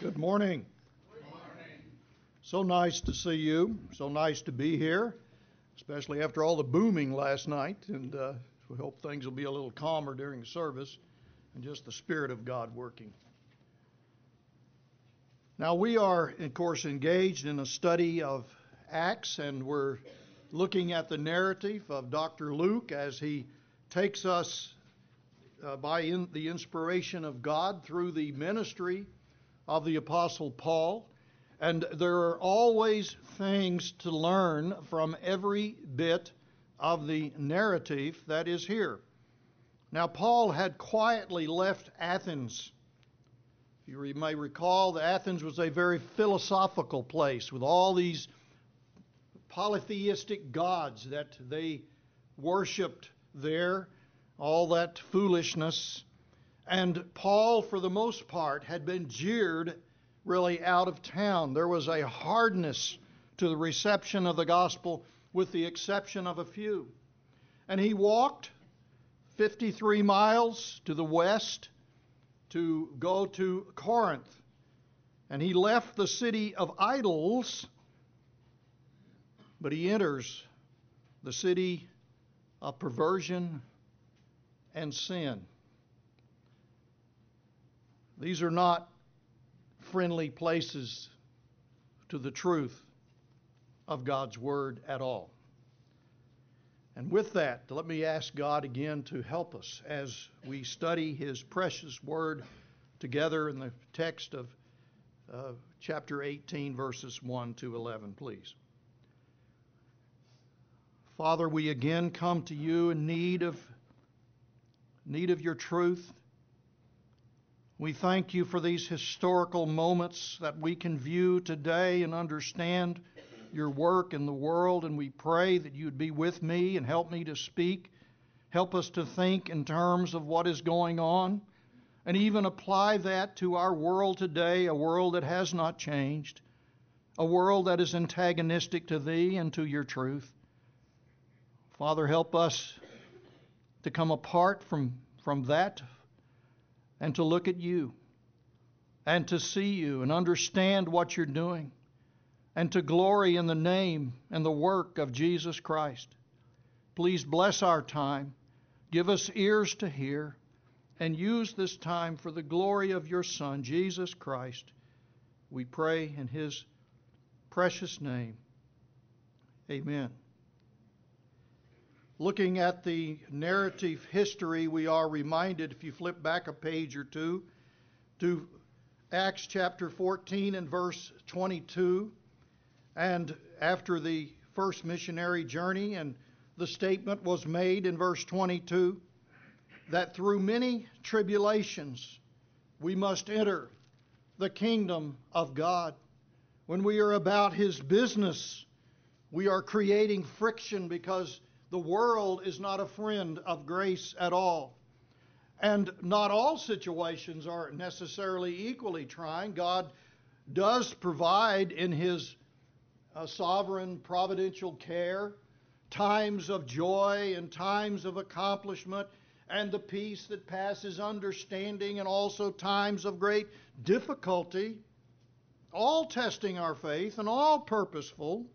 Good morning. Good morning. So nice to see you. So nice to be here, especially after all the booming last night. And we hope things will be a little calmer during the service and just the Spirit of God working. Now, we are, of course, engaged in a study of Acts, and we're looking at the narrative of Dr. Luke as he takes us by the inspiration of God through the ministry of the Apostle Paul. And there are always things to learn from every bit of the narrative that is here. Now, Paul had quietly left Athens. You may recall that Athens was a very philosophical place with all these polytheistic gods that they worshipped there, all that foolishness. And Paul, for the most part, had been jeered really out of town. There was a hardness to the reception of the gospel, with the exception of a few. And he walked 53 miles to the west to go to Corinth. And he left the city of idols, but he enters the city of perversion and sin. These are not friendly places to the truth of God's Word at all. And with that, let me ask God again to help us as we study His precious Word together in the text of chapter 18, verses 1 to 11, please. Father, we again come to you in need of your truth. We thank you for these historical moments that we can view today and understand your work in the world, and we pray that you'd be with me and help me to speak. Help us to think in terms of what is going on, and even apply that to our world today, a world that has not changed, a world that is antagonistic to thee and to your truth. Father, help us to come apart from that and to look at you and to see you and understand what you're doing and to glory in the name and the work of Jesus Christ. Please bless our time. Give us ears to hear and use this time for the glory of your Son, Jesus Christ. We pray in His precious name. Amen. Looking at the narrative history, we are reminded, if you flip back a page or two, to Acts chapter 14 and verse 22. And after the first missionary journey, and the statement was made in verse 22, that through many tribulations we must enter the kingdom of God. When we are about His business, we are creating friction because the world is not a friend of grace at all. And not all situations are necessarily equally trying. God does provide in His sovereign providential care times of joy and times of accomplishment and the peace that passes understanding, and also times of great difficulty, all testing our faith and all purposeful.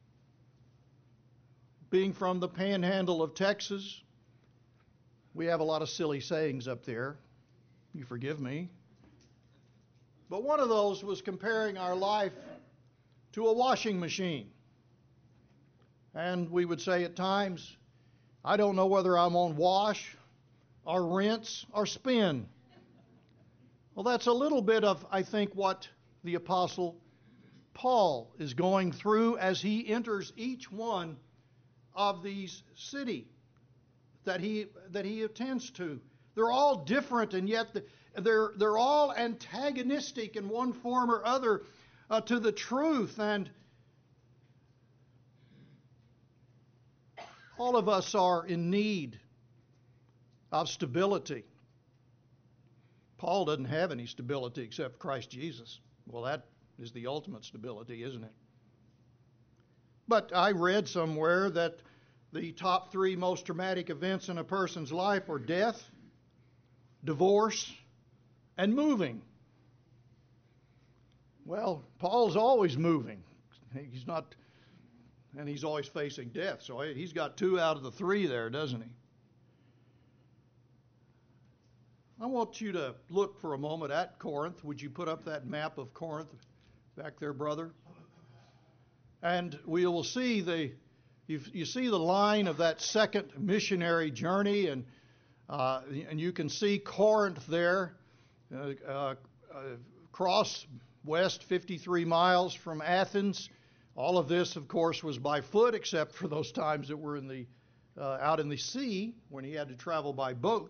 Being from the panhandle of Texas, we have a lot of silly sayings up there. You forgive me. But one of those was comparing our life to a washing machine. And we would say at times, I don't know whether I'm on wash or rinse or spin. Well, that's a little bit of, I think, what the Apostle Paul is going through as he enters each one of these cities that he attends to. They're all different, and yet they're all antagonistic in one form or other to the truth. And all of us are in need of stability. Paul doesn't have any stability except Christ Jesus. Well, that is the ultimate stability, isn't it? But I read somewhere that the top 3 most traumatic events in a person's life are death, divorce, and moving. Well, Paul's always moving. He's not, and he's always facing death. So he's got 2 out of the 3 there, doesn't he? I want you to look for a moment at Corinth. Would you put up that map of Corinth back there, brother? And we will see you see the line of that second missionary journey, and you can see Corinth there, across west 53 miles from Athens. All of this, of course, was by foot, except for those times that were out in the sea when he had to travel by boat.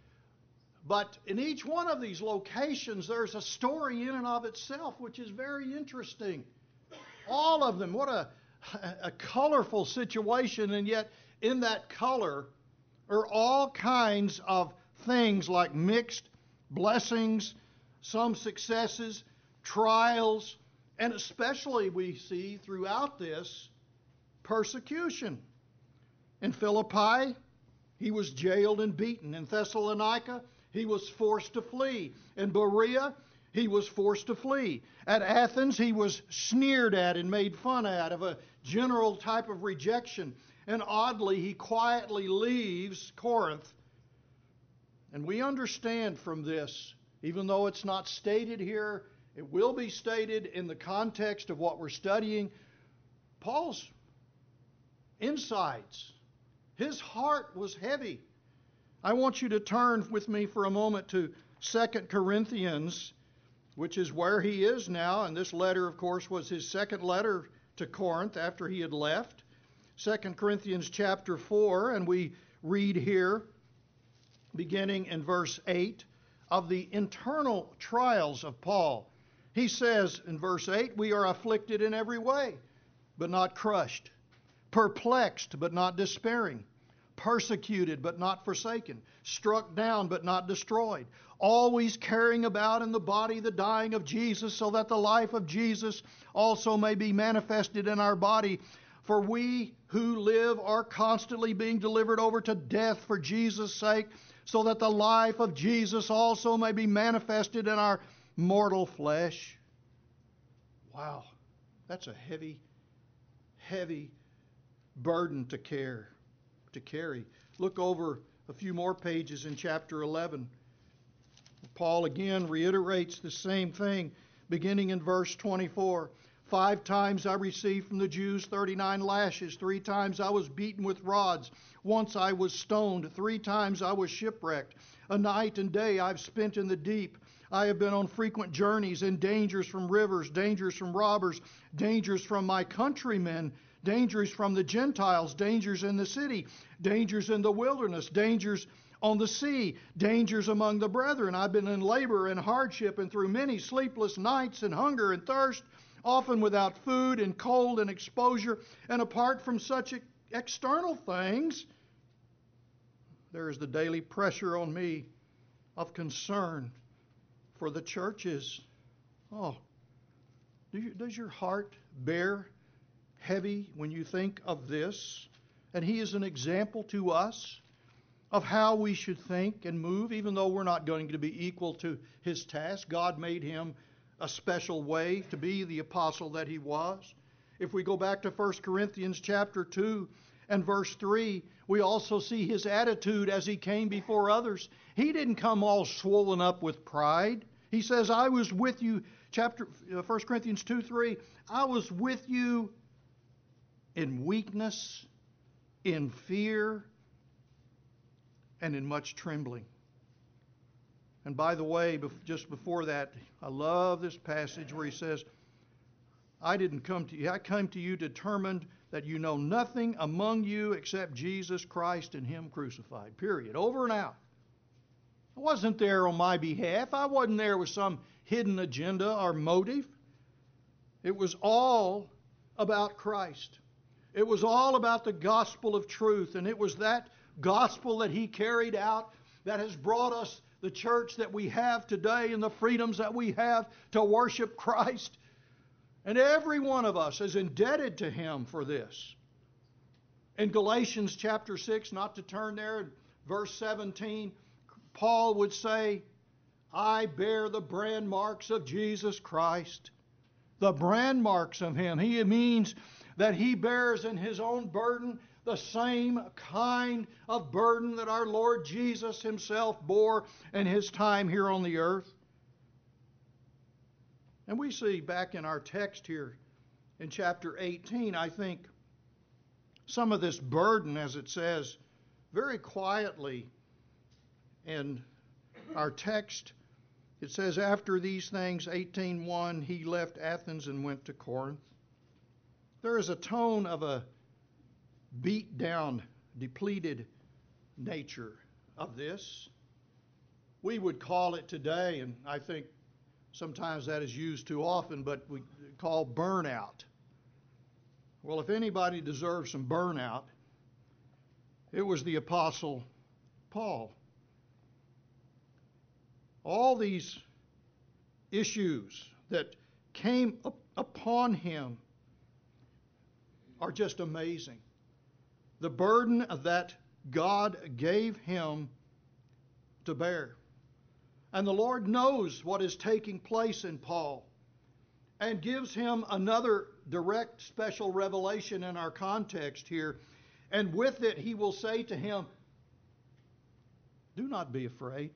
But in each one of these locations, there's a story in and of itself, which is very interesting. All of them, what a colorful situation, and yet in that color are all kinds of things like mixed blessings, some successes, trials, and especially we see throughout this persecution. In Philippi, he was jailed and beaten. In Thessalonica, he was forced to flee. In Berea, he was forced to flee. At Athens, he was sneered at and made fun at, of a general type of rejection. And oddly, he quietly leaves Corinth. And we understand from this, even though it's not stated here, it will be stated in the context of what we're studying. Paul's insides, his heart was heavy. I want you to turn with me for a moment to 2 Corinthians, which is where he is now. And this letter, of course, was his second letter to Corinth after he had left. 2 Corinthians chapter 4, and we read here, beginning in verse 8, of the internal trials of Paul. He says in verse 8, "We are afflicted in every way, but not crushed, perplexed, but not despairing, persecuted, but not forsaken, struck down, but not destroyed, always carrying about in the body the dying of Jesus, so that the life of Jesus also may be manifested in our body. For we who live are constantly being delivered over to death for Jesus' sake, so that the life of Jesus also may be manifested in our mortal flesh." Wow, that's a heavy, heavy burden to carry. Look over a few more pages in chapter 11. Paul again reiterates the same thing, beginning in verse 24. 5 times I received from the Jews 39 lashes. 3 times I was beaten with rods. Once I was stoned. 3 times I was shipwrecked. A night and day I've spent in the deep. I have been on frequent journeys, in dangers from rivers, dangers from robbers, dangers from my countrymen, dangers from the Gentiles, dangers in the city, dangers in the wilderness, dangers on the sea, dangers among the brethren. I've been in labor and hardship and through many sleepless nights and hunger and thirst, often without food and cold and exposure. And apart from such external things, there is the daily pressure on me of concern for the churches. Oh, does your heart bear heavy when you think of this? And he is an example to us of how we should think and move, even though we're not going to be equal to his task. God made him a special way to be the apostle that he was. If we go back to 1 Corinthians chapter 2 and verse 3, we also see his attitude as he came before others. He didn't come all swollen up with pride. He says, I was with you, 1 Corinthians 2:3, I was with you in weakness, in fear, and in much trembling. And by the way, just before that, I love this passage where he says, I didn't come to you. I came to you determined that you know nothing among you except Jesus Christ and him crucified. Period. Over and out. I wasn't there on my behalf. I wasn't there with some hidden agenda or motive. It was all about Christ. It was all about the gospel of truth. And it was that gospel that he carried out that has brought us the church that we have today and the freedoms that we have to worship Christ. And every one of us is indebted to him for this. In Galatians chapter 6, not to turn there, verse 17, Paul would say, I bear the brand marks of Jesus Christ. the brand marks of Him. He means that He bears in His own burden the same kind of burden that our Lord Jesus Himself bore in His time here on the earth. And we see back in our text here in chapter 18, I think, some of this burden, as it says very quietly in our text. It says, after these things, 18:1, he left Athens and went to Corinth. There is a tone of a beat down, depleted nature of this. We would call it today, and I think sometimes that is used too often, but we call burnout. Well, if anybody deserves some burnout, it was the Apostle Paul. All these issues that came upon him are just amazing. The burden that God gave him to bear. And the Lord knows what is taking place in Paul and gives him another direct special revelation in our context here. And with it, he will say to him, do not be afraid.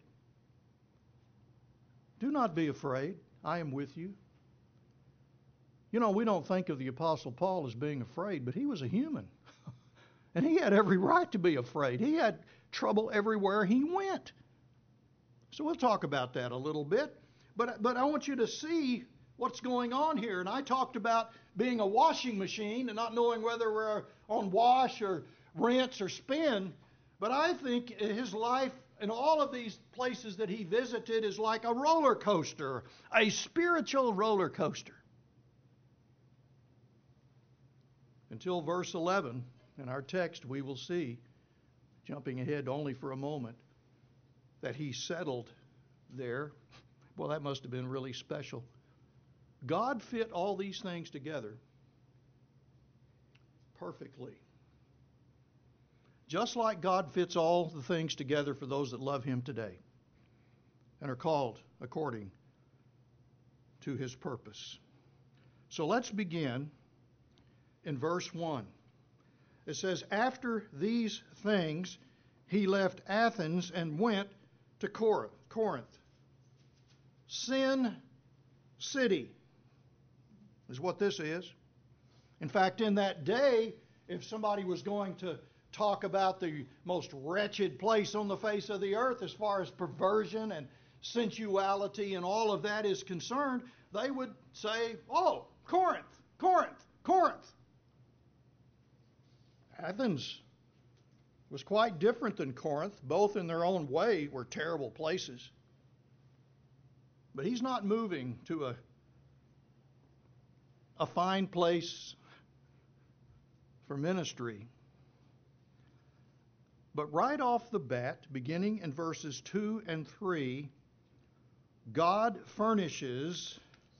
Do not be afraid. I am with you. You know, we don't think of the Apostle Paul as being afraid, but he was a human. And he had every right to be afraid. He had trouble everywhere he went. So we'll talk about that a little bit. But I want you to see what's going on here. And I talked about being a washing machine and not knowing whether we're on wash or rinse or spin. But I think his life in all of these places that he visited is like a roller coaster, a spiritual roller coaster. Until verse 11 in our text, we will see, jumping ahead only for a moment, that he settled there. Well, that must have been really special. God fit all these things together perfectly. Just like God fits all the things together for those that love Him today and are called according to His purpose. So let's begin in verse 1. It says, after these things, he left Athens and went to Corinth. Sin City is what this is. In fact, in that day, if somebody was going to talk about the most wretched place on the face of the earth as far as perversion and sensuality and all of that is concerned, they would say, oh, Corinth, Corinth, Corinth. Athens was quite different than Corinth. Both in their own way were terrible places. But he's not moving to a fine place for ministry. But right off the bat, beginning in verses 2 and 3, God furnishes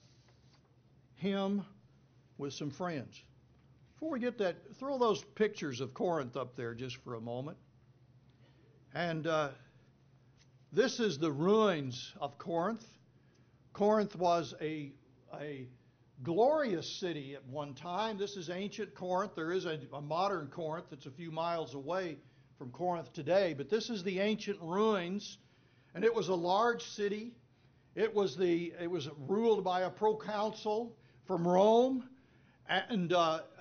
him with some friends. Before we get that, throw those pictures of Corinth up there just for a moment. And this is the ruins of Corinth. Corinth was a glorious city at one time. This is ancient Corinth. There is a modern Corinth that's a few miles away from Corinth today, but this is the ancient ruins, and it was a large city. It was ruled by a proconsul from Rome, and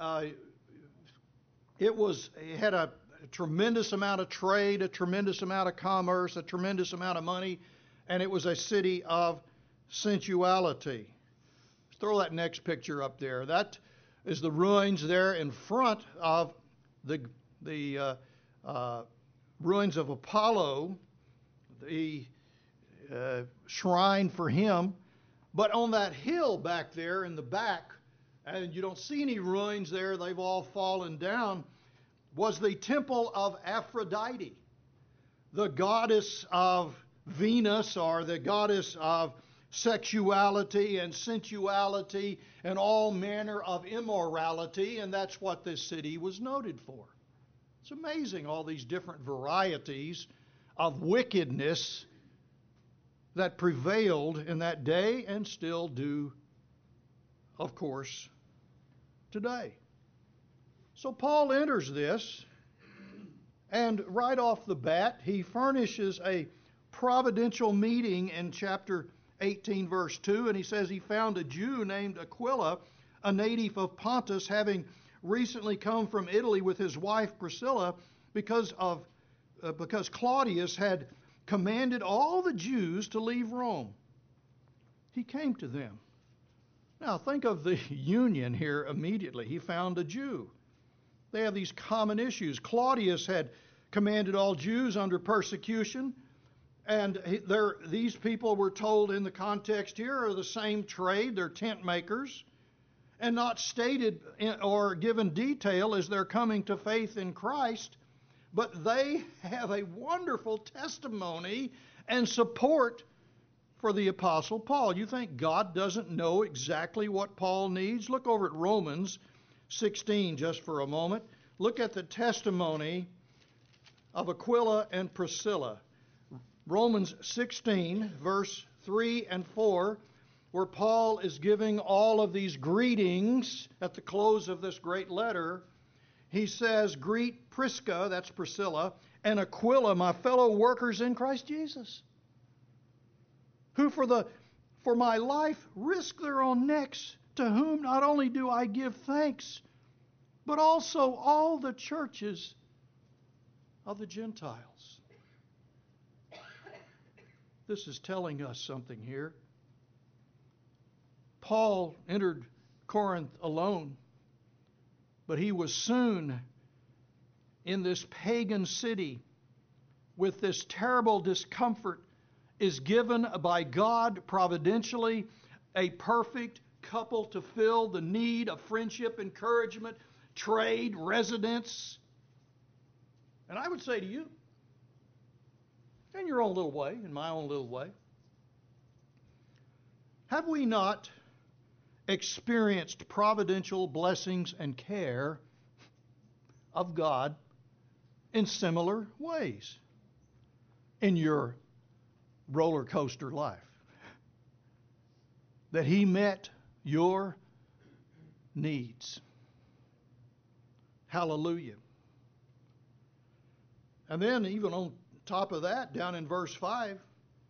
it had a tremendous amount of trade, a tremendous amount of commerce, a tremendous amount of money, and it was a city of sensuality. Let's throw that next picture up there. That is the ruins there in front of the ruins of Apollo, the shrine for him. But on that hill back there in the back, and you don't see any ruins there, they've all fallen down, was the temple of Aphrodite, the goddess of Venus, or the goddess of sexuality and sensuality and all manner of immorality, and that's what this city was noted for. It's amazing, all these different varieties of wickedness that prevailed in that day and still do of course, today. So Paul enters this, and right off the bat, he furnishes a providential meeting in chapter 18, verse 2, and he says he found a Jew named Aquila, a native of Pontus, having recently come from Italy with his wife Priscilla, because Claudius had commanded all the Jews to leave Rome. He came to them. Now think of the union here immediately. He found a Jew. They have these common issues. Claudius had commanded all Jews under persecution, and these people were told in the context here are the same trade. They're tent makers, and not stated or given detail as they're coming to faith in Christ, but they have a wonderful testimony and support for the Apostle Paul. You think God doesn't know exactly what Paul needs? Look over at Romans 16 just for a moment. Look at the testimony of Aquila and Priscilla. Romans 16, verse 3 and 4, where Paul is giving all of these greetings at the close of this great letter. He says, "Greet Prisca," that's Priscilla, "and Aquila, my fellow workers in Christ Jesus, who for my life risk their own necks, to whom not only do I give thanks, but also all the churches of the Gentiles." This is telling us something here. Paul entered Corinth alone, but he was soon in this pagan city with this terrible discomfort, is given by God providentially a perfect couple to fill the need of friendship, encouragement, trade, residence. And I would say to you, in your own little way, in my own little way, have we not experienced providential blessings and care of God in similar ways in your roller coaster life? That He met your needs. Hallelujah. And then even on top of that, down in verse 5,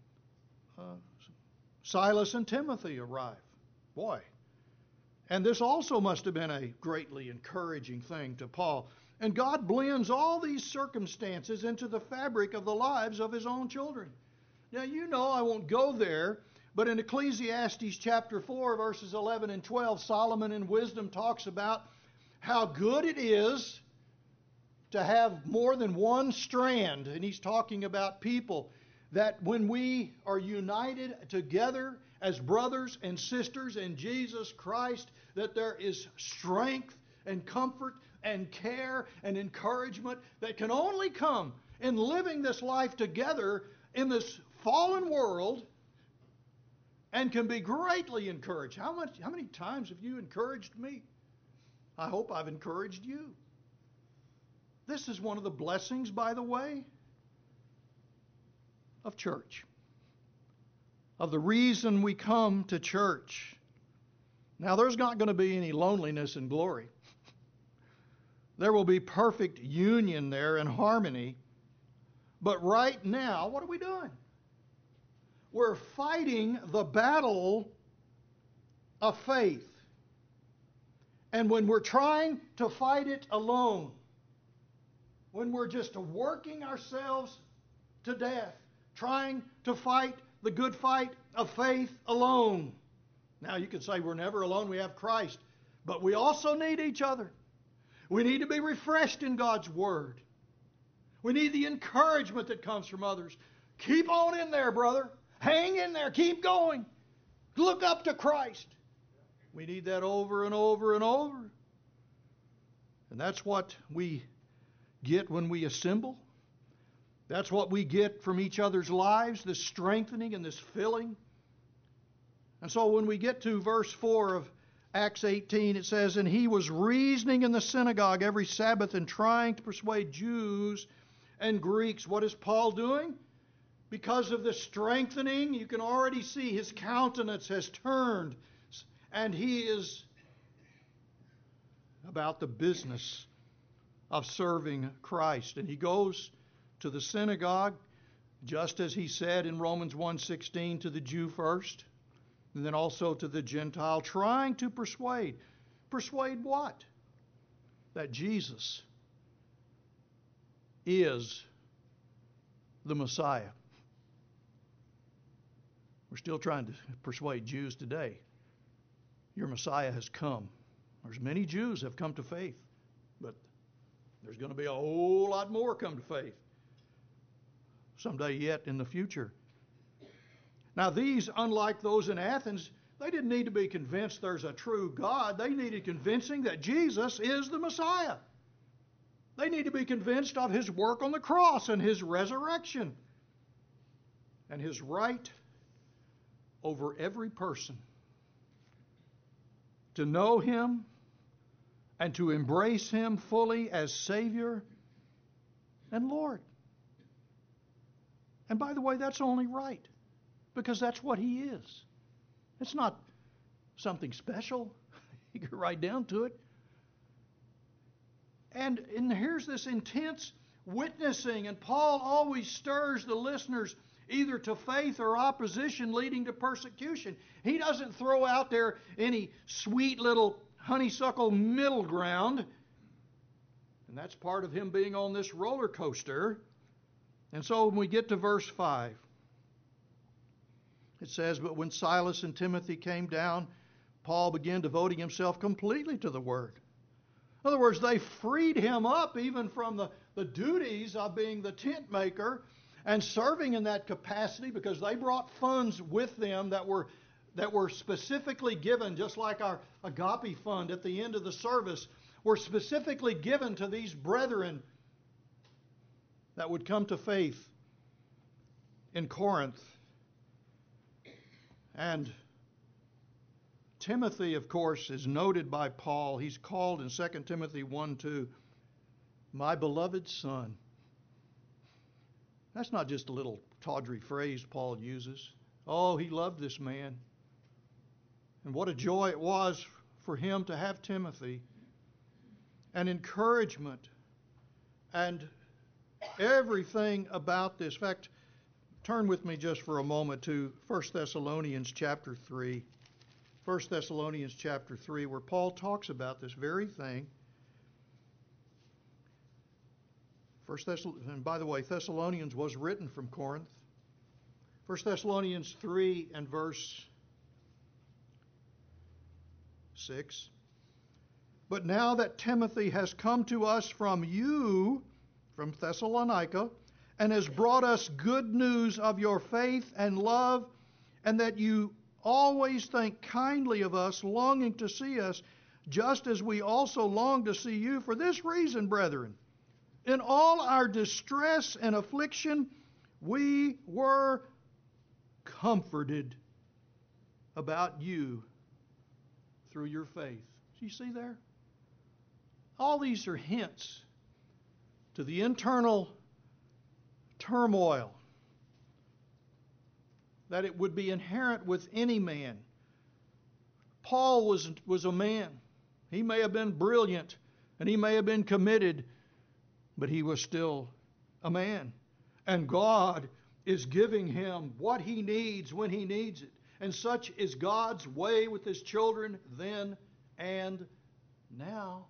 Silas and Timothy arrive. Boy. And this also must have been a greatly encouraging thing to Paul. And God blends all these circumstances into the fabric of the lives of His own children. Now, you know, I won't go there, but in Ecclesiastes chapter 4, verses 11 and 12, Solomon in wisdom talks about how good it is to have more than one strand. And he's talking about people, that when we are united together as brothers and sisters in Jesus Christ, that there is strength and comfort and care and encouragement that can only come in living this life together in this fallen world, and can be greatly encouraged. How many times have you encouraged me? I hope I've encouraged you. This is one of the blessings, by the way, of church, of the reason we come to church. Now, there's not going to be any loneliness in glory. There will be perfect union there and harmony. But right now, what are we doing? We're fighting the battle of faith. And when we're trying to fight it alone, when we're just working ourselves to death, trying to fight the good fight of faith alone. Now, you could say we're never alone, we have Christ. But we also need each other. We need to be refreshed in God's Word. We need the encouragement that comes from others. Keep on in there, brother. Hang in there. Keep going. Look up to Christ. We need that over and over and over. And that's what we get when we assemble. That's what we get from each other's lives, this strengthening and this filling. And so when we get to verse 4 of Acts 18, it says, "And he was reasoning in the synagogue every Sabbath and trying to persuade Jews and Greeks." What is Paul doing? Because of the strengthening, you can already see his countenance has turned. and he is about the business of serving Christ. And he goes to the synagogue, just as he said in Romans 1:16, to the Jew first, and then also to the Gentile, trying to persuade. Persuade what? That Jesus is the Messiah. We're still trying to persuade Jews today. Your Messiah has come. There's many Jews have come to faith, but there's going to be a whole lot more come to faith someday yet in the future. Now these, unlike those in Athens, they didn't need to be convinced there's a true God. They needed convincing that Jesus is the Messiah. They need to be convinced of his work on the cross and his resurrection and his right over every person to know him and to embrace him fully as Savior and Lord. And by the way, that's only right, because that's what he is. It's not something special. You get right down to it. And here's this intense witnessing, and Paul always stirs the listeners either to faith or opposition leading to persecution. He doesn't throw out there any sweet little honeysuckle middle ground. And that's part of him being on this roller coaster. And so when we get to verse 5, it says, "But when Silas and Timothy came down, Paul began devoting himself completely to the word." In other words, they freed him up even from the duties of being the tent maker and serving in that capacity, because they brought funds with them that were specifically given, just like our agape fund at the end of the service, were specifically given to these brethren that would come to faith in Corinth. And Timothy, of course, is noted by Paul. He's called in 2 Timothy 1:2, "my beloved son." That's not just a little tawdry phrase Paul uses. Oh, he loved this man. And what a joy it was for him to have Timothy, and encouragement, and everything about this. In fact, turn with me just for a moment to 1 Thessalonians chapter 3. 1 Thessalonians chapter 3, where Paul talks about this very thing. And by the way, Thessalonians was written from Corinth. 1 Thessalonians 3 and verse 6. "But now that Timothy has come to us from you," from Thessalonica, "and has brought us good news of your faith and love, and that you always think kindly of us, longing to see us, just as we also long to see you. For this reason, brethren, in all our distress and affliction, we were comforted about you through your faith." Do you see there? All these are hints to the internal turmoil that it would be inherent with any man. Paul was a man. He may have been brilliant and he may have been committed, but he was still a man. And God is giving him what he needs when he needs it. And such is God's way with his children then and now.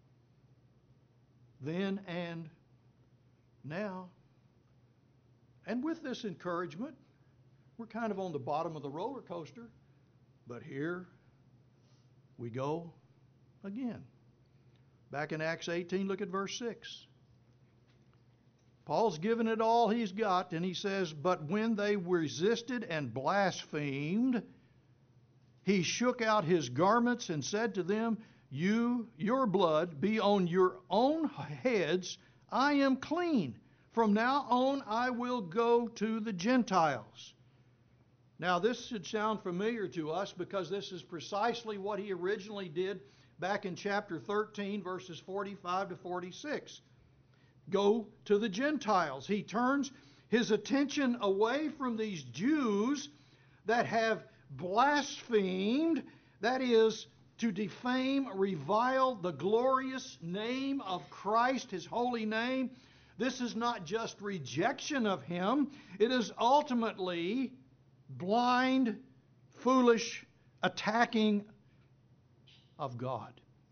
Then and now. And with this encouragement, we're kind of on the bottom of the roller coaster, but here we go again. Back in Acts 18, look at verse 6. Paul's given it all he's got, and he says, "But when they resisted and blasphemed, he shook out his garments and said to them, your blood be on your own heads. I am clean. From now on I will go to the Gentiles." Now this should sound familiar to us, because this is precisely what he originally did back in chapter 13, verses 45 to 46. Go to the Gentiles. He turns his attention away from these Jews that have blasphemed, That is, to defame, revile the glorious name of Christ, His holy name. This is not just rejection of Him. It is ultimately blind, foolish attacking of God.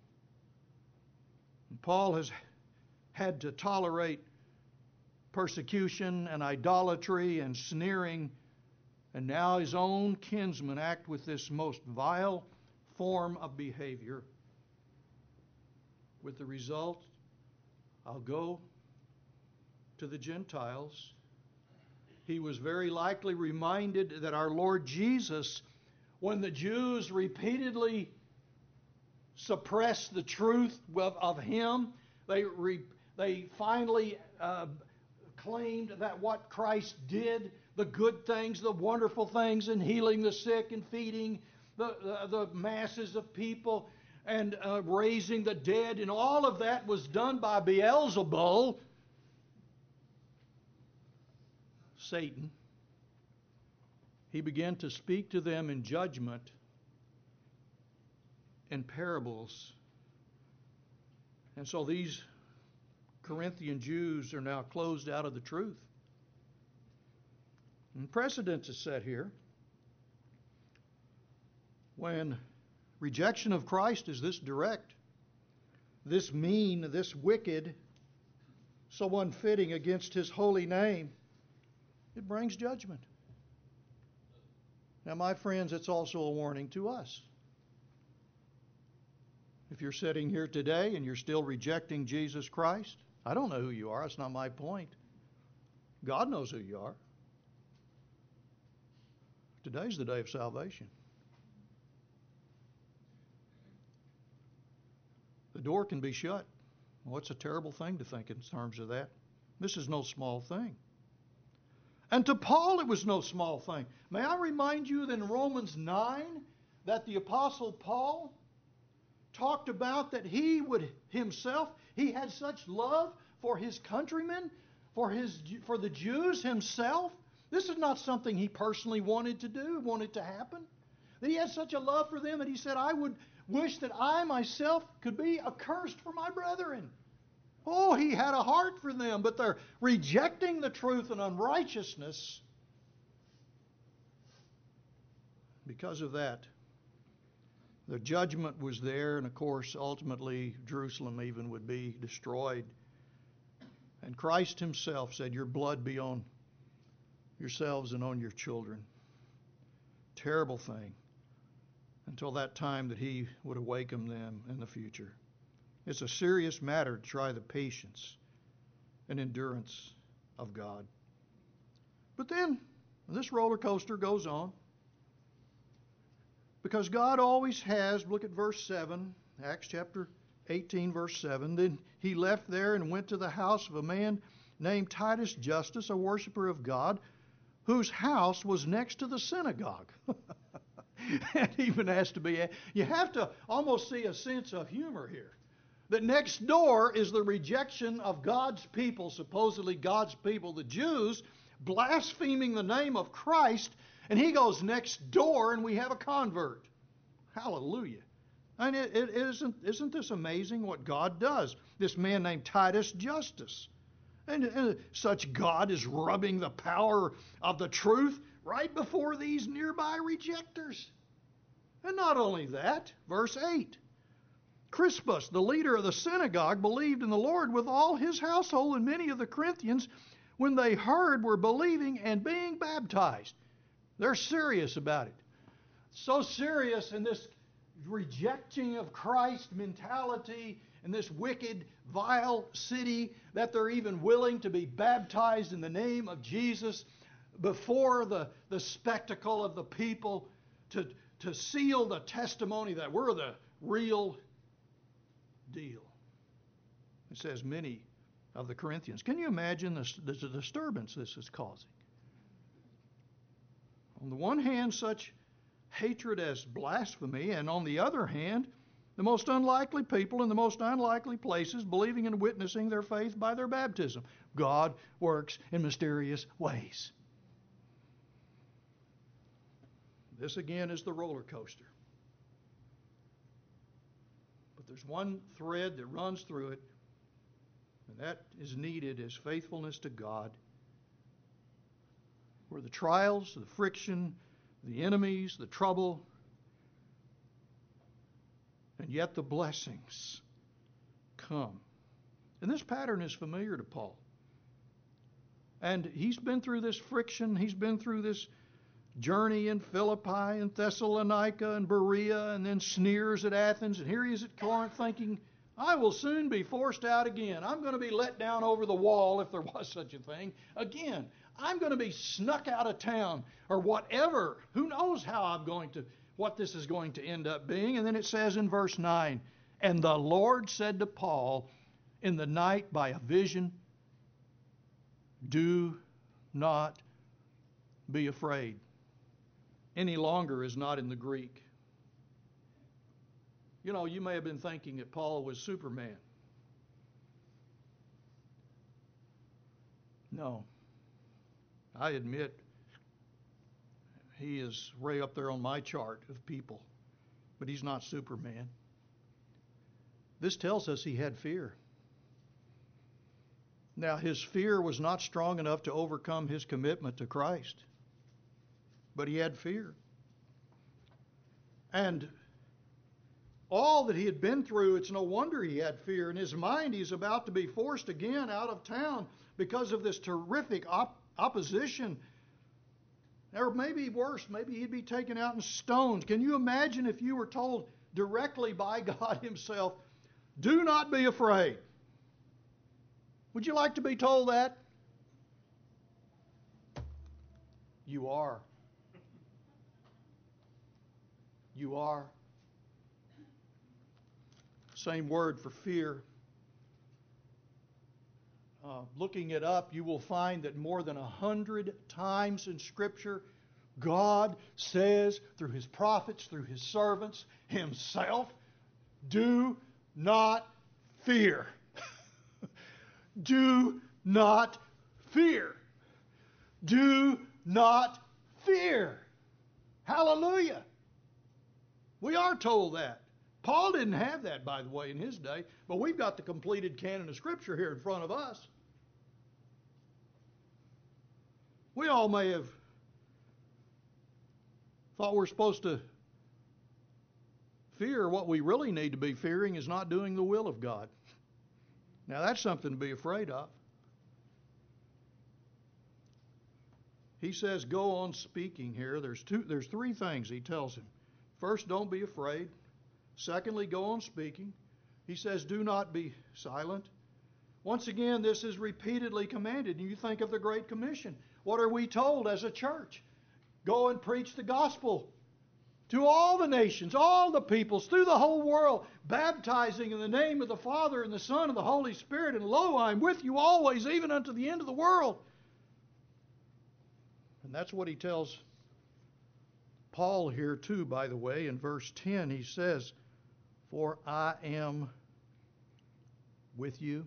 And Paul has had to tolerate persecution and idolatry and sneering, and now his own kinsmen act with this most vile form of behavior. With the result, I'll go to the Gentiles. He was very likely reminded that our Lord Jesus, when the Jews repeatedly suppressed the truth of Him, they finally claimed that what Christ did, the good things, the wonderful things in healing the sick and feeding the masses of people and raising the dead, and all of that was done by Beelzebul, Satan. He began to speak to them in judgment in parables. And so these Corinthian Jews are now closed out of the truth. And precedent is set here. When rejection of Christ is this direct, this mean, this wicked, so unfitting against His holy name, it brings judgment. Now, my friends, it's also a warning to us. If you're sitting here today and you're still rejecting Jesus Christ, I don't know who you are. That's not my point. God knows who you are. Today's the day of salvation. The door can be shut. Well, it's a terrible thing to think in terms of that. This is no small thing. And to Paul, it was no small thing. May I remind you that in Romans 9, that the Apostle Paul talked about that he would himself, he had such love for his countrymen, for the Jews himself. This is not something he personally wanted to do, wanted to happen. That he had such a love for them that he said, I would wish that I myself could be accursed for my brethren. Oh, he had a heart for them, but they're rejecting the truth and unrighteousness. Because of that, the judgment was there, and of course, ultimately, Jerusalem even would be destroyed. And Christ Himself said, your blood be on yourselves and on your children. Terrible thing. Until that time that He would awaken them in the future. It's a serious matter to try the patience and endurance of God. But then, this roller coaster goes on. Because God always has, look at verse 7, Acts chapter 18, verse 7. Then he left there and went to the house of a man named Titus Justus, a worshiper of God, whose house was next to the synagogue. It even has to be, you have to almost see a sense of humor here. That next door is the rejection of God's people, supposedly God's people, the Jews, blaspheming the name of Christ, and he goes next door and we have a convert. Hallelujah. I mean, isn't this amazing what God does? This man named Titus Justus. And such God is rubbing the power of the truth right before these nearby rejectors. And not only that, verse 8. Crispus, the leader of the synagogue, believed in the Lord with all his household, and many of the Corinthians, when they heard, were believing and being baptized. They're serious about it. So serious in this rejecting of Christ mentality in this wicked, vile city that they're even willing to be baptized in the name of Jesus before the spectacle of the people to seal the testimony that we're the real deal. It says many of the Corinthians. Can you imagine the disturbance this is causing? On the one hand, such hatred as blasphemy, and on the other hand, the most unlikely people in the most unlikely places believing and witnessing their faith by their baptism. God works in mysterious ways. This again is the roller coaster. But there's one thread that runs through it, and that is needed as faithfulness to God. Where the trials, the friction, the enemies, the trouble, and yet the blessings come. And this pattern is familiar to Paul. And he's been through this friction. He's been through this journey in Philippi and Thessalonica and Berea and then sneers at Athens. And here he is at Corinth thinking, I will soon be forced out again. I'm going to be let down over the wall, if there was such a thing. Again, I'm going to be snuck out of town or whatever. Who knows what this is going to end up being. And then it says in verse 9, and the Lord said to Paul in the night by a vision, do not be afraid. Any longer is not in the Greek. You know, you may have been thinking that Paul was Superman. No. I admit he is way up there on my chart of people, but he's not Superman. This tells us he had fear. Now, his fear was not strong enough to overcome his commitment to Christ, but he had fear. And all that he had been through, it's no wonder he had fear. In his mind, he's about to be forced again out of town because of this terrific opposition. Or maybe worse, maybe he'd be taken out and stoned. Can you imagine if you were told directly by God himself, do not be afraid? Would you like to be told that? You are. You are. Same word for fear. Looking it up, you will find that more than 100 times in Scripture, God says through His prophets, through His servants, Himself, do not fear. Do not fear. Do not fear. Hallelujah. We are told that. Paul didn't have that, by the way, in his day, but we've got the completed canon of Scripture here in front of us. We all may have thought we're supposed to fear. What we really need to be fearing is not doing the will of God. Now, that's something to be afraid of. He says, go on speaking here. There's three things he tells him. First, don't be afraid. Secondly, go on speaking. He says, do not be silent. Once again, this is repeatedly commanded. You think of the Great Commission. What are we told as a church? Go and preach the gospel to all the nations, all the peoples, through the whole world, baptizing in the name of the Father and the Son and the Holy Spirit. And lo, I'm with you always, even unto the end of the world. And that's what he tells Paul here too, by the way. In verse 10, he says, for I am with you.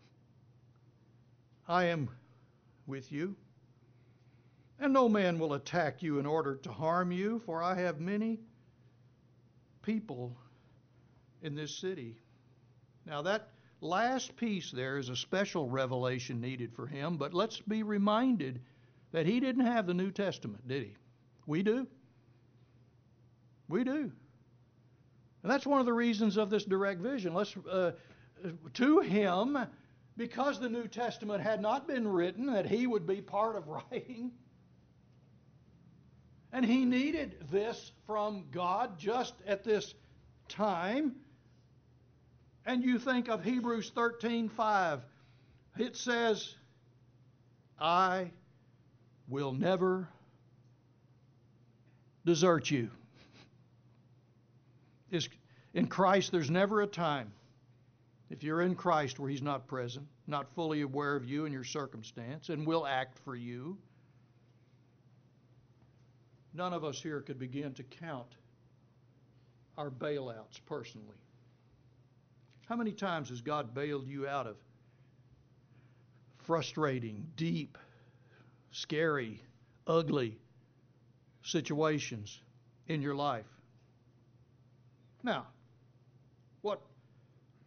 I am with you. And no man will attack you in order to harm you, for I have many people in this city. Now that last piece there is a special revelation needed for him, but let's be reminded that he didn't have the New Testament, did he? We do. We do. And that's one of the reasons of this direct vision. To him, because the New Testament had not been written, that he would be part of writing. And he needed this from God just at this time. And you think of Hebrews 13:5. It says, I will never desert you. In Christ, there's never a time, if you're in Christ, where He's not present, not fully aware of you and your circumstance, and will act for you. None of us here could begin to count our bailouts personally. How many times has God bailed you out of frustrating, deep, scary, ugly situations in your life? Now, what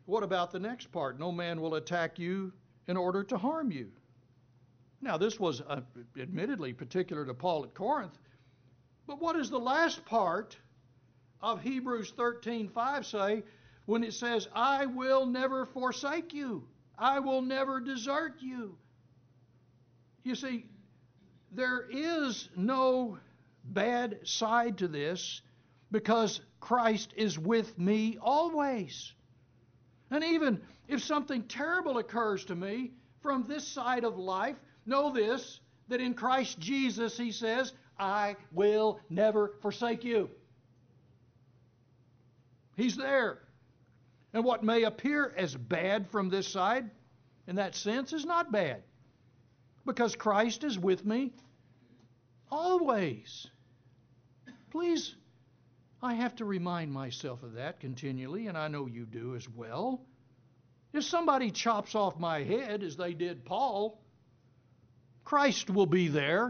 What about the next part? No man will attack you in order to harm you. Now, this was admittedly particular to Paul at Corinth, but what does the last part of Hebrews 13:5 say when it says, I will never forsake you, I will never desert you? You see, there is no bad side to this because Christ is with me always. And even if something terrible occurs to me from this side of life, know this, that in Christ Jesus, He says, I will never forsake you. He's there. And what may appear as bad from this side, in that sense, is not bad. Because Christ is with me always. Please, I have to remind myself of that continually, and I know you do as well. If somebody chops off my head, as they did Paul, Christ will be there.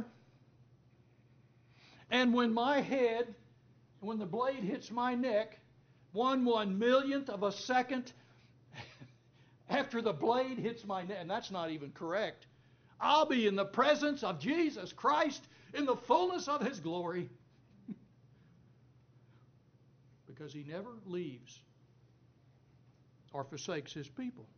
And when my head, when the blade hits my neck, 1/1,000,000th of a second after the blade hits my neck, and that's not even correct, I'll be in the presence of Jesus Christ in the fullness of His glory. Because He never leaves or forsakes His people.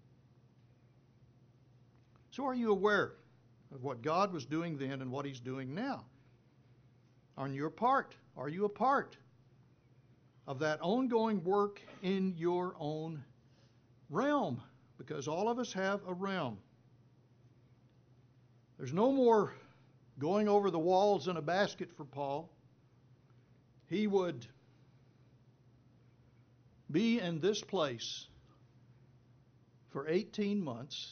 So are you aware of what God was doing then and what He's doing now? On your part, are you a part of that ongoing work in your own realm? Because all of us have a realm. There's no more going over the walls in a basket for Paul. He would be in this place for 18 months,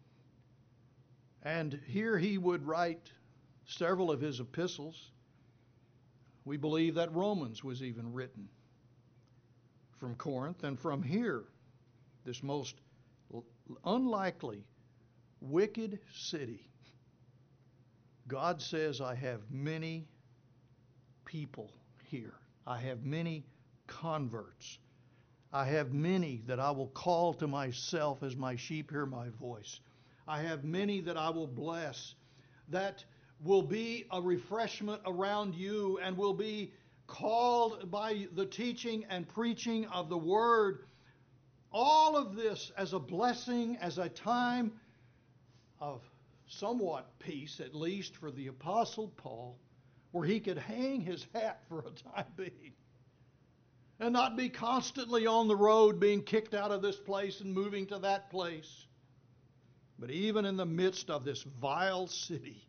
and here he would write several of his epistles. We believe that Romans was even written from Corinth, and from here, this most unlikely, wicked city, God says, I have many people here. I have many converts. I have many that I will call to myself as my sheep hear my voice. I have many that I will bless, that will be a refreshment around you and will be called by the teaching and preaching of the Word. All of this as a blessing, as a time of somewhat peace, at least for the Apostle Paul, where he could hang his hat for a time being and not be constantly on the road being kicked out of this place and moving to that place. But even in the midst of this vile city,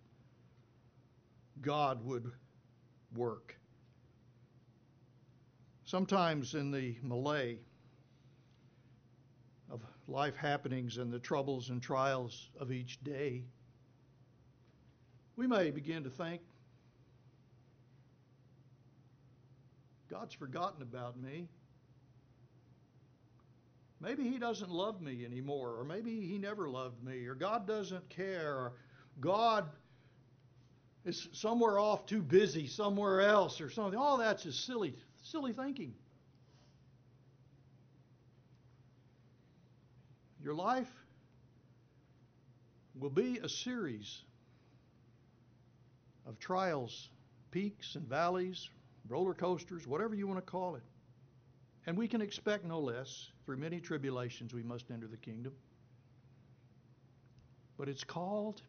God would work. Sometimes in the melee of life happenings and the troubles and trials of each day, we may begin to think, God's forgotten about me. Maybe He doesn't love me anymore, or maybe He never loved me, or God doesn't care, or God is somewhere off too busy somewhere else or something. All that's just silly thinking. Your life will be a series of trials, peaks and valleys, roller coasters, whatever you want to call it. And we can expect no less. Through many tribulations we must enter the kingdom. But it's called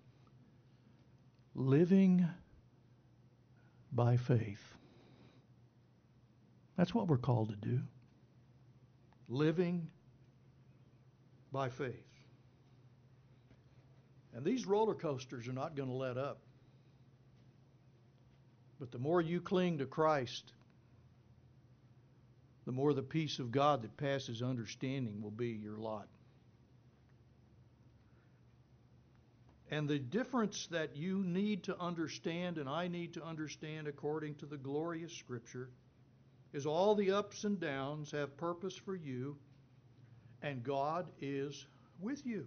living by faith. That's what we're called to do. Living by faith. And these roller coasters are not going to let up. But the more you cling to Christ, the more the peace of God that passes understanding will be your lot. And the difference that you need to understand and I need to understand according to the glorious Scripture is all the ups and downs have purpose for you, and God is with you.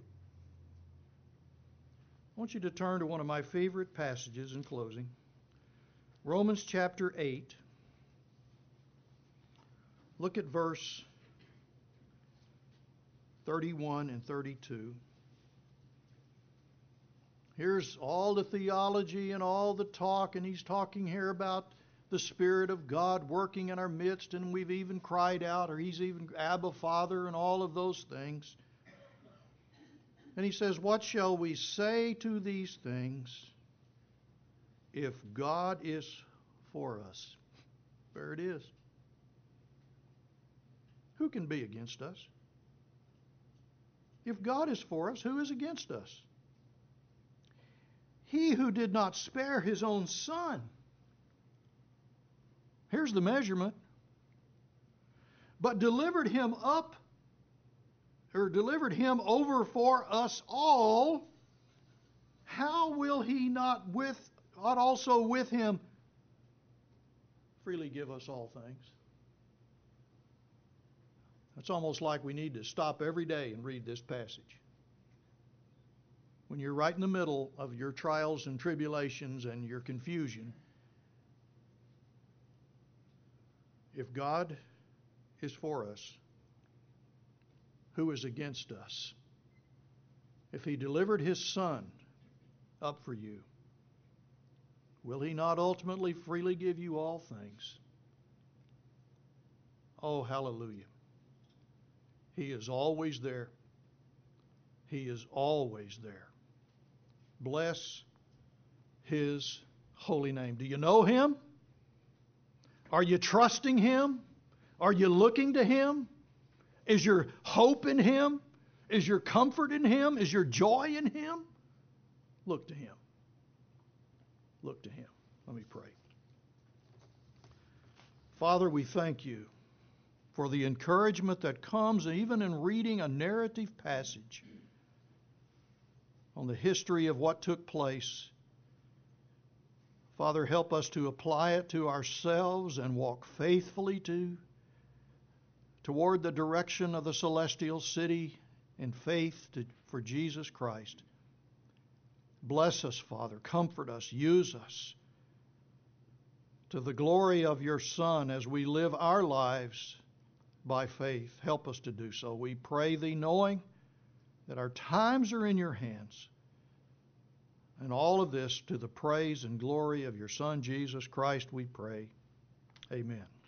I want you to turn to one of my favorite passages in closing. Romans chapter 8. Look at verse 31 and 32. Here's all the theology and all the talk, and he's talking here about the Spirit of God working in our midst, and we've even cried out, or he's even Abba, Father, and all of those things. And he says, what shall we say to these things? If God is for us. There it is. Who can be against us? If God is for us, who is against us? He who did not spare his own Son. Here's the measurement. But delivered him over for us all, how will he not also with him freely give us all things? It's almost like we need to stop every day and read this passage. When you're right in the middle of your trials and tribulations and your confusion, if God is for us, who is against us? If he delivered his Son up for you, will he not ultimately freely give you all things? Oh, hallelujah. He is always there. He is always there. Bless his holy name. Do you know him? Are you trusting him? Are you looking to him? Is your hope in him? Is your comfort in him? Is your joy in him? Look to him. Look to him. Let me pray. Father, we thank you for the encouragement that comes even in reading a narrative passage on the history of what took place. Father, help us to apply it to ourselves and walk faithfully toward the direction of the celestial city in faith for Jesus Christ. Bless us, Father. Comfort us. Use us to the glory of your Son as we live our lives by faith. Help us to do so. We pray thee, knowing that our times are in your hands. And all of this to the praise and glory of your Son, Jesus Christ, we pray. Amen.